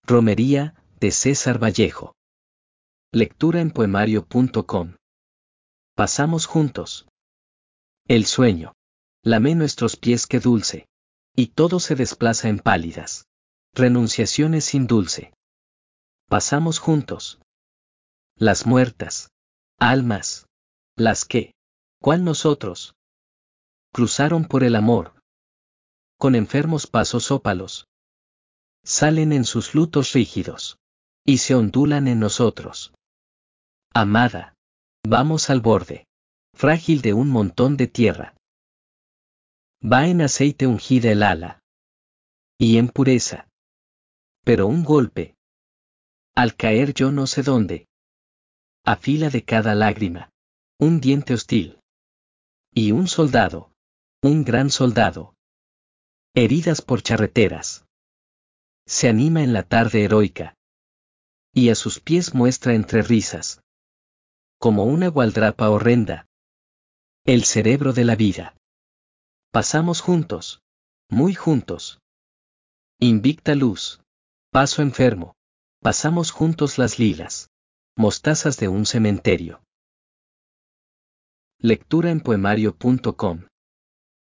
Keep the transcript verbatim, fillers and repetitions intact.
Romería, de César Vallejo. Lectura en poemario punto com. Pasamos juntos. El sueño. Lame nuestros pies que dulce. Y todo se desplaza en pálidas renunciaciones sin dulce. Pasamos juntos. Las muertas. Almas. Las que, cual nosotros, cruzaron por el amor. Con enfermos pasos ópalos. Salen en sus lutos rígidos. Y se ondulan en nosotros. Amada. Vamos al borde. Frágil de un montón de tierra. Va en aceite ungida el ala. Y en pureza. Pero un golpe. Al caer yo no sé dónde. A fila de cada lágrima. Un diente hostil. Y un soldado. Un gran soldado. Heridas por charreteras. Se anima en la tarde heroica. Y a sus pies muestra entre risas. Como una gualdrapa horrenda. El cerebro de la vida. Pasamos juntos. Muy juntos. Invicta luz. Paso enfermo. Pasamos juntos las lilas. Mostazas de un cementerio. Lectura en poemario punto com.